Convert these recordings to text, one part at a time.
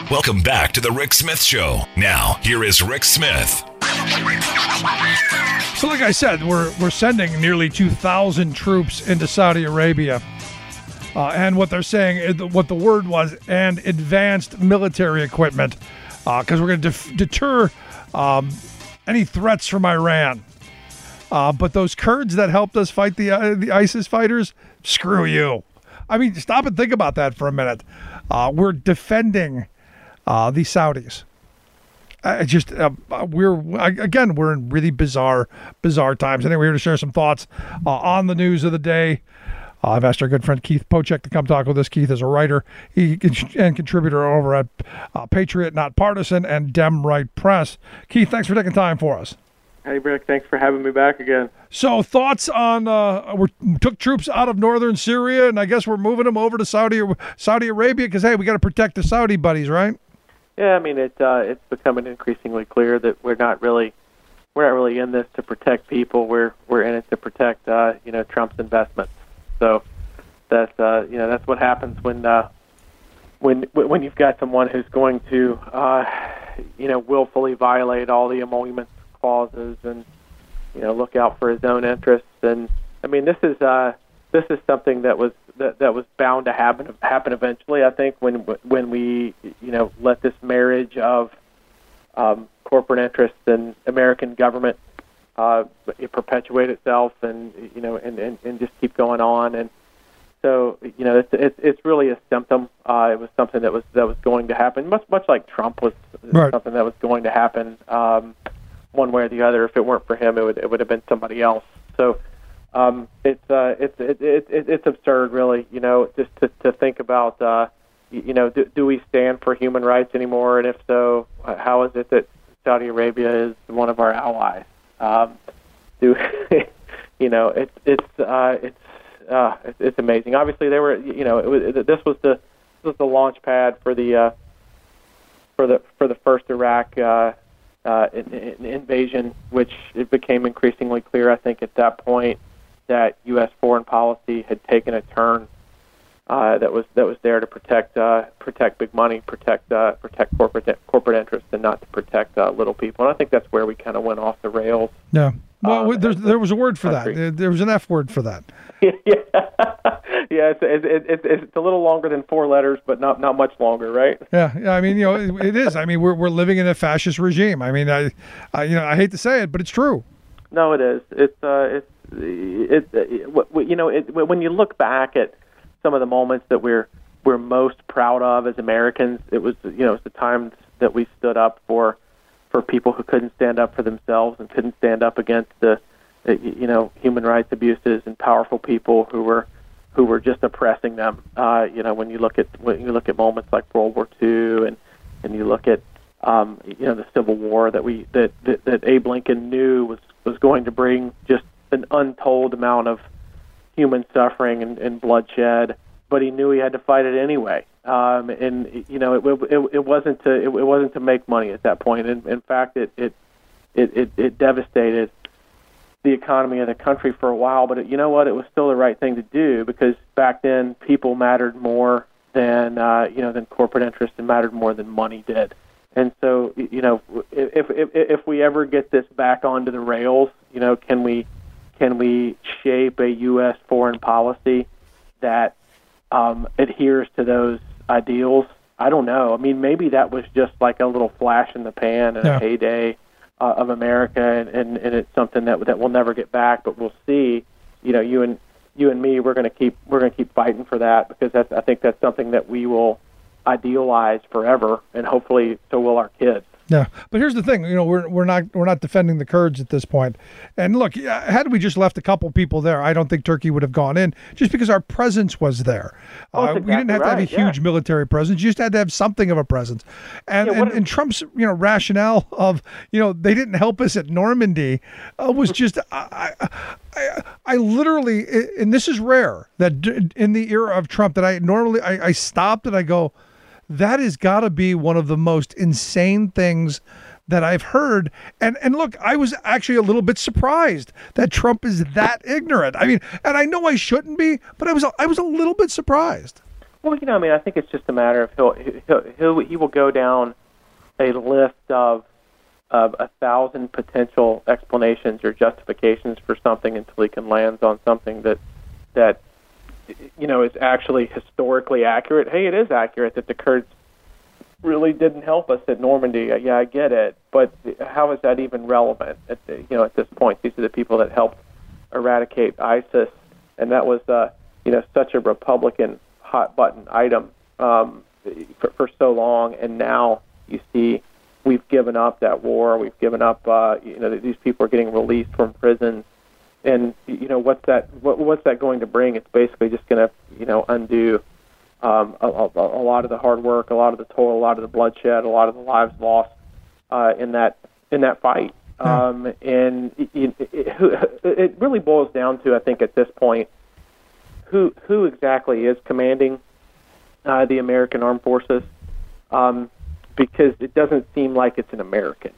Welcome back to the Rick Smith Show. Now, here is Rick Smith. So like I said, we're sending nearly 2,000 troops into Saudi Arabia. And what they're saying, what the word was, and advanced military equipment, because we're going to deter any threats from Iran. But those Kurds that helped us fight the ISIS fighters, screw you. I mean, stop and think about that for a minute. We're defending the Saudis. We're in really bizarre times. Anyway, we're here to share some thoughts on the news of the day. I've asked our good friend Keith Pochek to come talk with us. Keith is a writer and contributor over at Patriot Not Partisan and Dem Right Press. Keith, thanks for taking time for us. Hey, Rick, thanks for having me back again. So thoughts on, we took troops out of northern Syria, and I guess we're moving them over to Saudi Arabia because, hey, we got to protect the Saudi buddies, right? Yeah, I mean, it's becoming increasingly clear that we're not really in this to protect people. We're in it to protect, Trump's investments. So that's what happens when you've got someone who's going to, willfully violate all the emoluments clauses and, look out for his own interests. And I mean, this is something that was bound to happen eventually. I think when we let this marriage of corporate interests and American government perpetuate itself and just keep going on. And so it's really a symptom. It was something that was going to happen, much like Trump was right. Something that was going to happen one way or the other. If it weren't for him, it would have been somebody else. So it's absurd, really. Just to think about, do we stand for human rights anymore? And if so, how is it that Saudi Arabia is one of our allies? It's amazing. Obviously, they were. This was the launch pad for the first Iraq invasion, which it became increasingly clear, I think, at that point, that U.S. foreign policy had taken a turn that was there to protect big money, protect corporate interests, and not to protect little people. And I think that's where we kind of went off the rails. Yeah. Well, there was a word for that. There was an F word for that. Yeah. It's a little longer than 4 letters, but not much longer, right? Yeah. I mean, it is. I mean, we're living in a fascist regime. I mean, I hate to say it, but it's true. No, it is. When you look back at some of the moments that we're most proud of as Americans, it was the times that we stood up for people who couldn't stand up for themselves and couldn't stand up against the human rights abuses and powerful people who were just oppressing them. When you look at moments like World War II and you look at the Civil War that Abe Lincoln knew was going to bring just an untold amount of human suffering and bloodshed, but he knew he had to fight it anyway. It wasn't to make money at that point. In fact, it devastated the economy of the country for a while. But you know what? It was still the right thing to do, because back then people mattered more than corporate interest, and mattered more than money did. And so, if we ever get this back onto the rails, can we shape a U.S. foreign policy that adheres to those ideals? I don't know. I mean, maybe that was just like a little flash in the pan in a heyday of America, and it's something that we'll never get back. But we'll see. You and me, we're going to keep fighting for that, because I think that's something that we will idealize forever, and hopefully so will our kids. Yeah, but here's the thing. We're not defending the Kurds at this point. And look, had we just left a couple people there, I don't think Turkey would have gone in, just because our presence was there. Exactly, we didn't have to have a huge military presence. You just had to have something of a presence. And Trump's rationale of they didn't help us at Normandy was just I literally, and this is rare, that in the era of Trump, that I stopped and I go, that has got to be one of the most insane things that I've heard. And look, I was actually a little bit surprised that Trump is that ignorant. I mean, and I know I shouldn't be, but I was a little bit surprised. Well, I mean, I think it's just a matter of he will go down a list of 1,000 potential explanations or justifications for something until he can land on something that is actually historically accurate. Hey, it is accurate that the Kurds really didn't help us at Normandy. Yeah, I get it, but how is that even relevant at this point? These are the people that helped eradicate ISIS, and that was such a Republican hot button item for so long, and now you see we've given up that war. We've given up. These people are getting released from prison, and what's that going to bring? It's basically just going to undo a lot of the hard work, a lot of the toil, a lot of the bloodshed, a lot of the lives lost in that fight. And it really boils down to, I think, at this point, who exactly is commanding the American armed forces, because it doesn't seem like it's an American.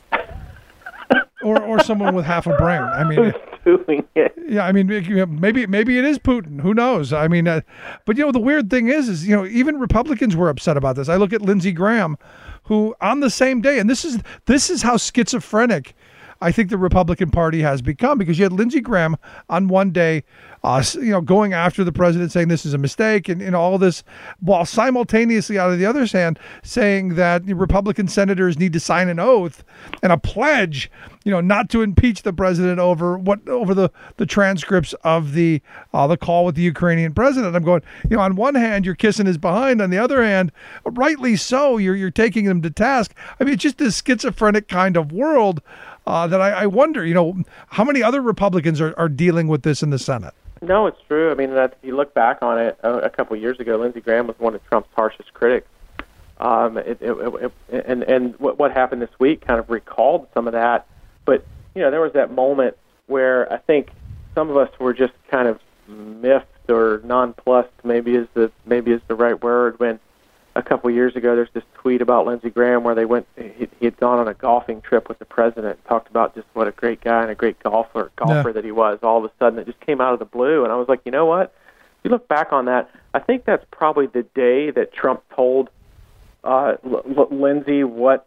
or someone with half a brain. I mean, who's doing it? Yeah, I mean, maybe it is Putin. Who knows? I mean, but the weird thing is even Republicans were upset about this. I look at Lindsey Graham, who on the same day, and this is how schizophrenic I think the Republican Party has become, because you had Lindsey Graham on one day, going after the president, saying this is a mistake and all this, while simultaneously out of the other hand saying that Republican senators need to sign an oath and a pledge, not to impeach the president over the transcripts of the call with the Ukrainian president. I'm going, on one hand you're kissing his behind, on the other hand, rightly so, you're taking him to task. I mean, it's just this schizophrenic kind of world. That I wonder, how many other Republicans are dealing with this in the Senate? No, it's true. I mean, if you look back on it, a couple of years ago, Lindsey Graham was one of Trump's harshest critics. And what happened this week kind of recalled some of that. But there was that moment where I think some of us were just kind of miffed or nonplussed, maybe is the right word, when a couple of years ago, there's this tweet about Lindsey Graham where he had gone on a golfing trip with the president, talked about just what a great guy and a great golfer that he was. All of a sudden, it just came out of the blue, and I was like, you know what? If you look back on that, I think that's probably the day that Trump told Lindsey what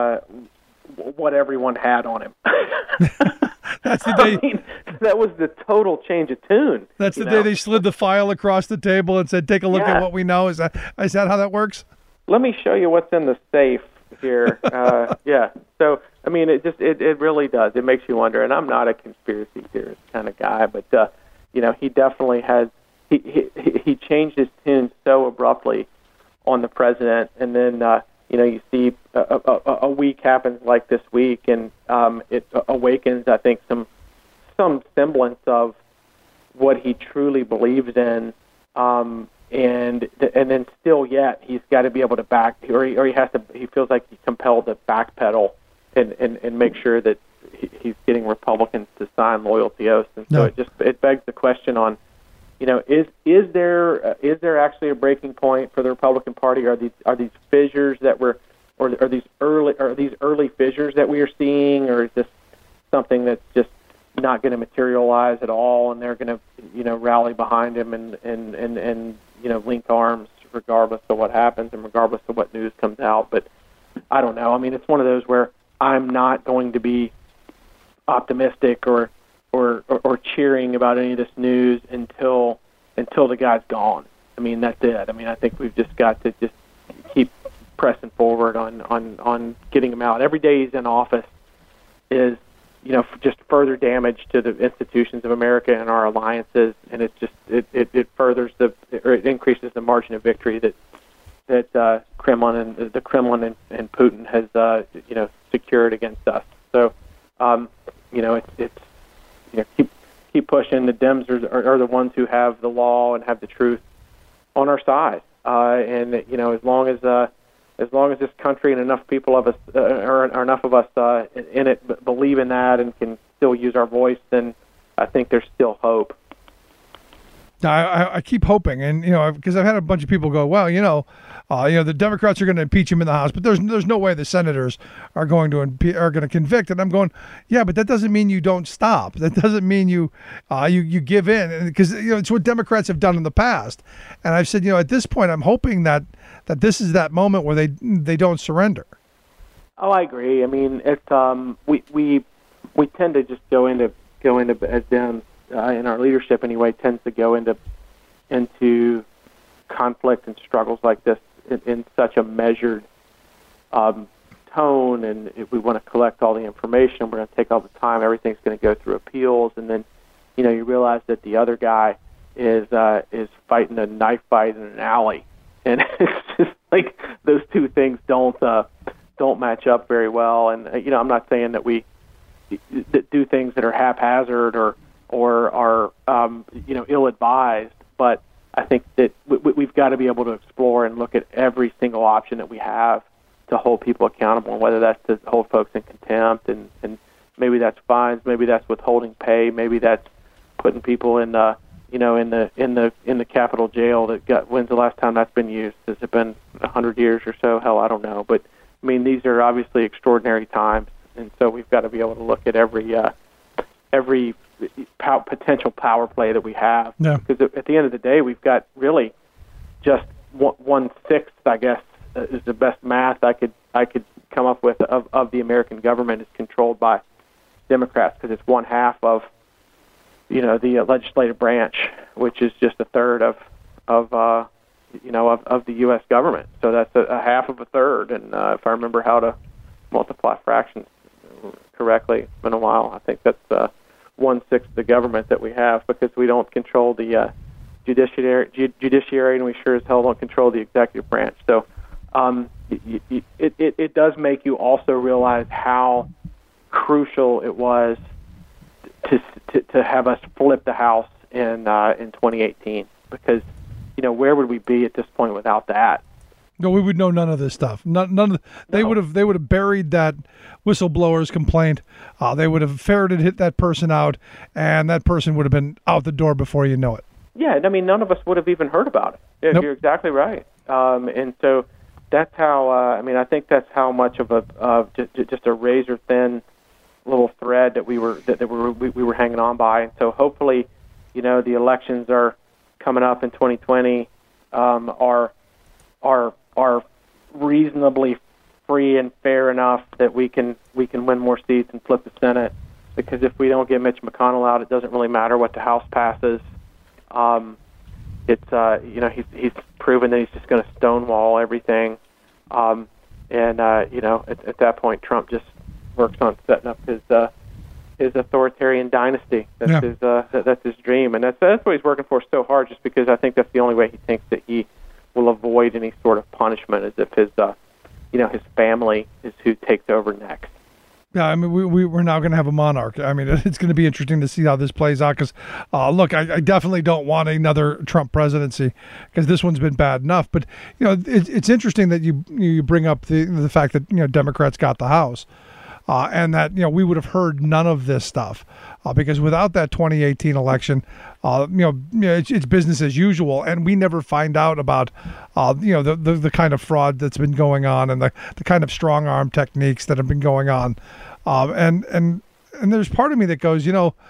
everyone had on him. That's the day. I mean, that was the total change of tune. That's the day they slid the file across the table and said, "Take a look at what we know." Is that how that works? Let me show you what's in the safe here. Yeah. So, I mean, it really does. It makes you wonder. And I'm not a conspiracy theorist kind of guy, but he definitely has. He changed his tune so abruptly on the president, and then you see a week happens like this week, and it awakens, I think, some semblance of what he truly believes in, and then still yet he's got to be able to he feels like he's compelled to backpedal and make sure that he's getting Republicans to sign loyalty oaths, and so it begs the question on, is there actually a breaking point for the Republican Party? Are these fissures that are these early fissures that we are seeing, or is this something that's just not going to materialize at all, and they're going to rally behind him and link arms regardless of what happens and regardless of what news comes out? But I don't know. I mean, it's one of those where I'm not going to be optimistic or cheering about any of this news until the guy's gone. I mean, that's it. I mean, I think we've just got to just keep pressing forward on getting him out. Every day he's in office is, just further damage to the institutions of America and our alliances, and it furthers it increases the margin of victory that Kremlin and Putin has secured against us. So keep pushing. The Dems are the ones who have the law and have the truth on our side, and as long as this country and enough people of us or enough of us in it believe in that and can still use our voice, then I think there's still hope. I keep hoping, and because I've had a bunch of people go, well, the Democrats are going to impeach him in the House, but there's no way the senators are going to convict. And I'm going, yeah, but that doesn't mean you don't stop. That doesn't mean you give in, because it's what Democrats have done in the past. And I've said, at this point, I'm hoping that this is that moment where they don't surrender. Oh, I agree. I mean, it's we tend to just go into as Dems in our leadership anyway tends to go into conflict and struggles like this in such a measured tone, and if we want to collect all the information, we're going to take all the time. Everything's going to go through appeals, and then you realize that the other guy is fighting a knife fight in an alley, and it's just like those two things don't match up very well. And I'm not saying that we do things that are haphazard or are ill-advised, but I think that we've got to be able to explore and look at every single option that we have to hold people accountable, and whether that's to hold folks in contempt, and maybe that's fines, maybe that's withholding pay, maybe that's putting people in the Capitol jail. When's the last time that's been used? Has it been 100 years or so? Hell, I don't know. But I mean, these are obviously extraordinary times, and so we've got to be able to look at every potential power play that we have. Yeah. Because at the end of the day, we've got really just 1/6, I guess, is the best math I could come up with of the American government is controlled by Democrats, because it's 1/2 of the legislative branch, which is just 1/3 of the U.S. government. So that's a half of a third. And if I remember how to multiply fractions correctly, it's been a while. I think that's 1/6 of the government that we have, because we don't control the judiciary, and we sure as hell don't control the executive branch. So it does make you also realize how crucial it was to have us flip the House in 2018, because where would we be at this point without that? No, we would know none of this stuff. They would have buried that whistleblower's complaint. They would have hit that person out, and that person would have been out the door before you know it. Yeah, I mean, none of us would have even heard about it. Nope. You're exactly right. And so that's how. I think that's how much of just a razor thin little thread that we were hanging on by. And so hopefully, the elections are coming up in 2020 are reasonably free and fair enough that we can win more seats and flip the Senate. Because if we don't get Mitch McConnell out, it doesn't really matter what the House passes. He's proven that he's just going to stonewall everything, at that point, Trump just works on setting up his authoritarian dynasty. That's his dream, and that's what he's working for so hard. Just because I think that's the only way he thinks that he will avoid any sort of punishment, as if his family is who takes over next. Yeah, I mean, we're now going to have a monarch. I mean, it's going to be interesting to see how this plays out, because, look, I definitely don't want another Trump presidency, because this one's been bad enough. But, it's interesting that you bring up the fact that, Democrats got the House, and that, we would have heard none of this stuff, because without that 2018 election, it's business as usual, and we never find out about, the kind of fraud that's been going on, and the kind of strong arm techniques that have been going on, and there's part of me that goes,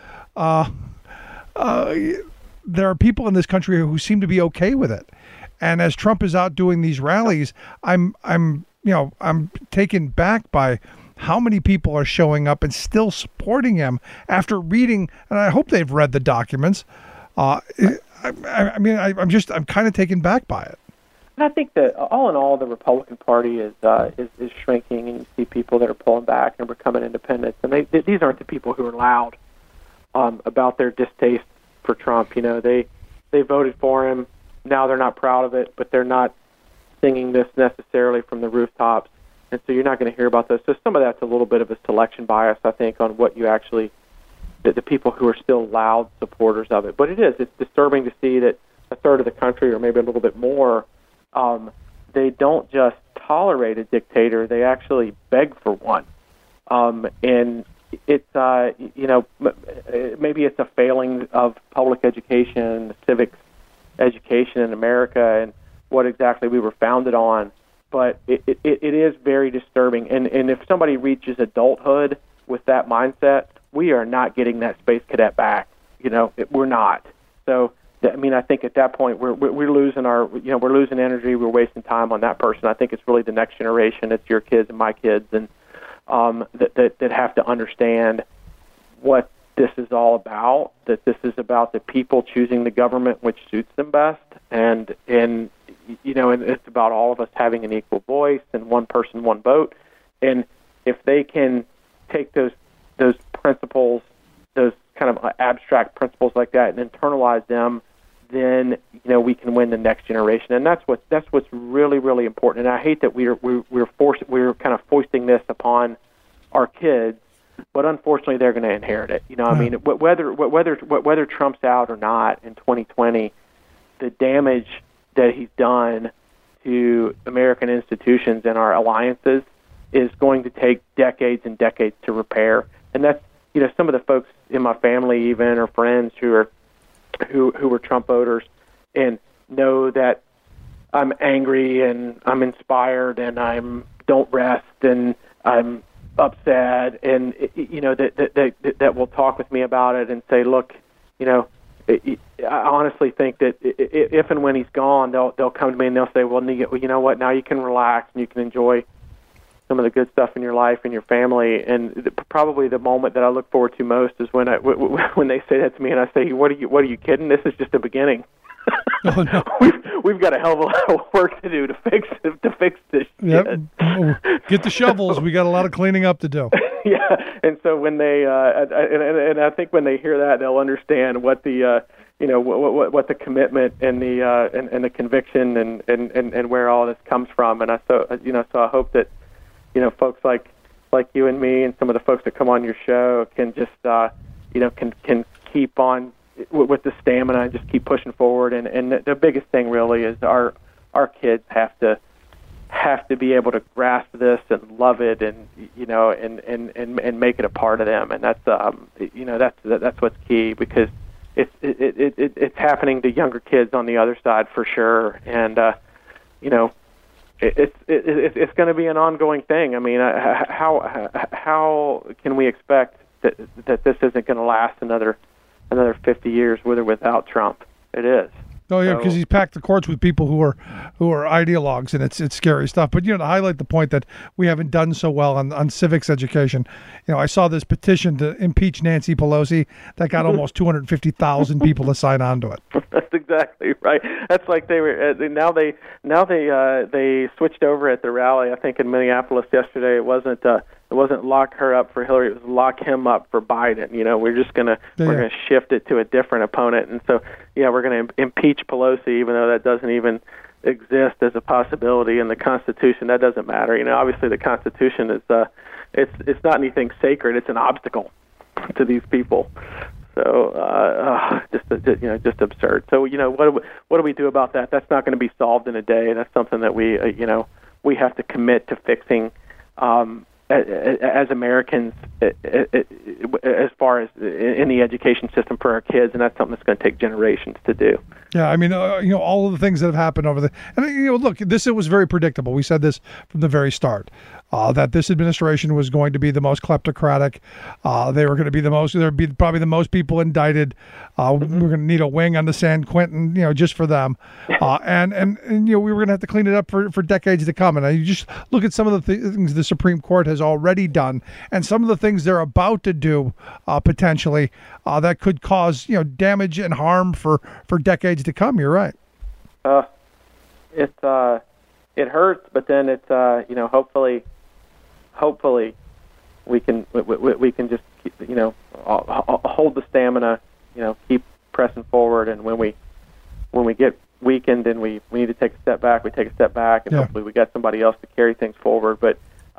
there are people in this country who seem to be okay with it, and as Trump is out doing these rallies, I'm taken back by how many people are showing up and still supporting him after reading, and I hope they've read the documents. I'm kind of taken back by it. And I think that all in all, the Republican Party is shrinking, and you see people that are pulling back and becoming independents. And these aren't the people who are loud about their distaste for Trump. They voted for him. Now they're not proud of it, but they're not singing this necessarily from the rooftops. And so you're not going to hear about those. So some of that's a little bit of a selection bias, I think, on what you actually, the people who are still loud supporters of it. But it's disturbing to see that a third of the country, or maybe a little bit more, they don't just tolerate a dictator, they actually beg for one. And it's, maybe it's a failing of public education, civics education in America and what exactly we were founded on. But it is very disturbing. And if somebody reaches adulthood with that mindset, we are not getting that space cadet back. We're not. So, I think at that point we're losing we're losing energy. We're wasting time on that person. I think it's really the next generation. It's your kids and my kids, and that have to understand what this is all about. That this is about the people choosing the government which suits them best, and it's about all of us having an equal voice and one person, one vote. And if they can take those principles, those kind of abstract principles like that, and internalize them, then we can win the next generation. And that's what's really, really important. And I hate that we're kind of foisting this upon our kids, but unfortunately they're going to inherit it. Whether Trump's out or not in 2020, the damage that he's done to American institutions and our alliances is going to take decades and decades to repair. And that's some of the folks in my family even or friends who were Trump voters and know that I'm angry and I'm inspired and don't rest and I'm upset, and that will talk with me about it and say, look, I honestly think that if and when he's gone, they'll come to me and they'll say, well, you know what? Now you can relax and you can enjoy some of the good stuff in your life and your family. And probably the moment that I look forward to most is when they say that to me, and I say, "What are you kidding? This is just the beginning." Oh, no. We've got a hell of a lot of work to do to fix this. Yep. Get the shovels. We got a lot of cleaning up to do. Yeah, and so when they and I think when they hear that, they'll understand what the what the commitment and the conviction and where all this comes from. And so I hope that folks like you and me and some of the folks that come on your show can just can keep on with the stamina and just keep pushing forward. And the biggest thing really is our kids have to be able to grasp this and love it and and make it a part of them. And that's that's what's key, because it's happening to younger kids on the other side for sure. And it's going to be an ongoing thing. I mean, how can we expect that this isn't going to last another 50 years with or without Trump? It is. Oh yeah, because he's packed the courts with people who are ideologues, and it's scary stuff. But to highlight the point that we haven't done so well on civics education, I saw this petition to impeach Nancy Pelosi that got almost 250,000 people to sign on to it. That's exactly right. That's like they were now they switched over at the rally. I think in Minneapolis yesterday. It wasn't lock her up for Hillary. It was lock him up for Biden. We're just gonna shift it to a different opponent. And so we're gonna impeach Pelosi, even though that doesn't even exist as a possibility in the Constitution. That doesn't matter. Obviously the Constitution is it's not anything sacred. It's an obstacle to these people. So just absurd. So what do we do about that? That's not going to be solved in a day. That's something that we have to commit to fixing as Americans, as far as in the education system for our kids, and that's something that's going to take generations to do. Yeah, I mean, all of the things that have happened over and look, it was very predictable. We said this from the very start, that this administration was going to be the most kleptocratic. They were going to be there'd be probably the most people indicted. We're going to need a wing on the San Quentin, just for them. And we were going to have to clean it up for decades to come. And you just look at some of the things the Supreme Court has already done, and some of the things they're about to do, potentially, that could cause damage and harm for decades to come. You're right. It hurts, but then it's hopefully we can just hold the stamina, keep pressing forward, and when we get weakened and we need to take a step back, we take a step back, and hopefully we got somebody else to carry things forward. But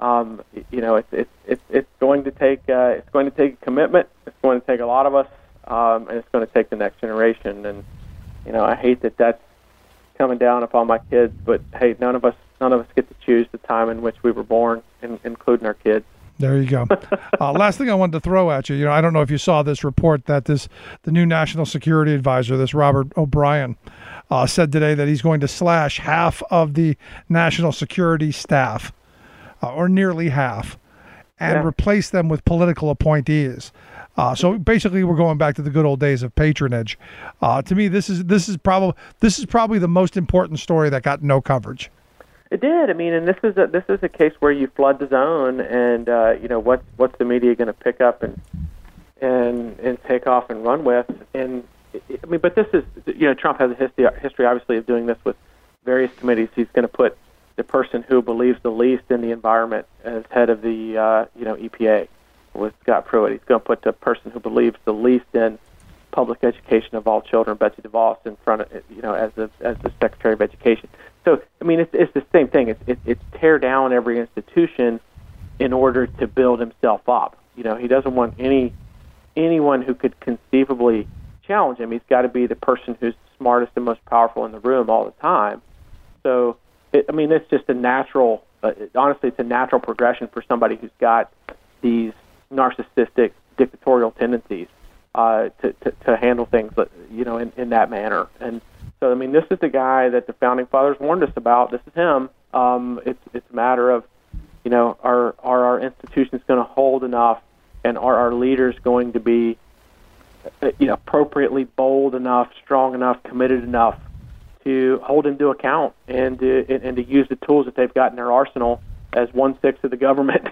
it's going to take a commitment. It's going to take a lot of us, and it's going to take the next generation. And I hate that that's coming down upon my kids, but hey, none of us get to choose the time in which we were born, including our kids. There you go. Last thing I wanted to throw at you, I don't know if you saw this report that the new national security advisor, this Robert O'Brien, said today that he's going to slash half of the national security staff, or nearly half, and replace them with political appointees. So basically, we're going back to the good old days of patronage. To me, this is probably the most important story that got no coverage. It did. I mean, and this is a case where you flood the zone, and what's the media going to pick up and take off and run with? And I mean, but this is Trump has a history obviously of doing this with various committees. He's going to put the person who believes the least in the environment as head of the EPA with Scott Pruitt. He's going to put the person who believes the least in public education of all children, Betsy DeVos, in front of as the Secretary of Education. So I mean, it's the same thing. It's tear down every institution in order to build himself up. He doesn't want anyone who could conceivably challenge him. He's got to be the person who's the smartest and most powerful in the room all the time. So it's just a natural. Honestly, it's a natural progression for somebody who's got these narcissistic, dictatorial tendencies to handle things, in that manner. And so, I mean, this is the guy that the founding fathers warned us about. This is him. It's a matter of, are our institutions going to hold enough, and are our leaders going to be, appropriately bold enough, strong enough, committed enough to hold him to account and to use the tools that they've got in their arsenal, as 1/6 of the government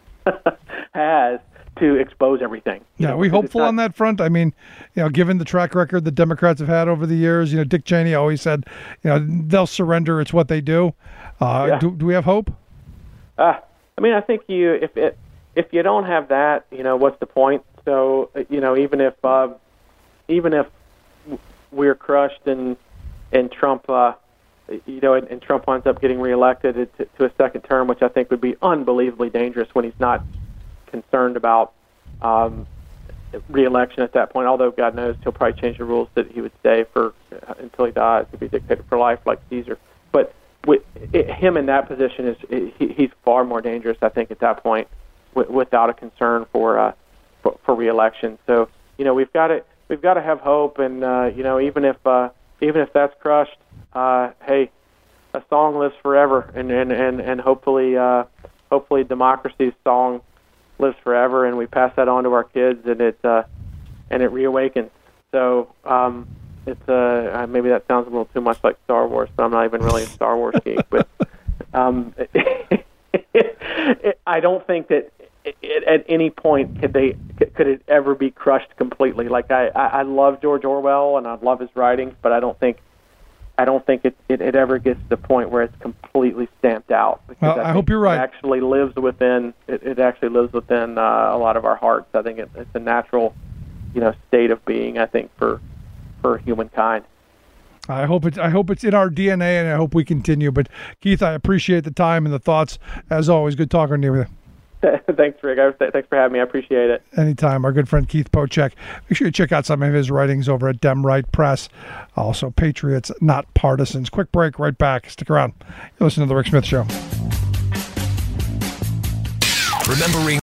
has, to expose everything. Yeah, are we hopeful on that front? I mean, given the track record the Democrats have had over the years, Dick Cheney always said, they'll surrender. It's what they do. Do we have hope? I mean, I think if you don't have that, what's the point? So, even if we're crushed and Trump, and Trump winds up getting reelected to a second term, which I think would be unbelievably dangerous when he's not concerned about re-election at that point. Although God knows he'll probably change the rules that he would stay for until he dies to be dictator for life like Caesar. But him in that position he's far more dangerous, I think, at that point, without a concern for re-election. So we've got to have hope, and even if that's crushed, hey, a song lives forever, and hopefully democracy's song lives forever, and we pass that on to our kids, and it reawakens. So it's maybe that sounds a little too much like Star Wars, but I'm not even really a Star Wars geek. But I don't think that at any point could it ever be crushed completely. Like I love George Orwell and I love his writings, but I don't think it ever gets to the point where it's completely stamped out. Well, I hope you're right. It actually lives within a lot of our hearts. I think it's a natural, state of being, I think, for humankind. I hope it's in our DNA, and I hope we continue. But Keith, I appreciate the time and the thoughts as always. Good talking to you. Thanks, Rick. Thanks for having me. I appreciate it. Anytime. Our good friend Keith Pochek. Make sure you check out some of his writings over at Dem Right Press. Also, Patriots, Not Partisans. Quick break, right back. Stick around. You're listening to The Rick Smith Show. Remembering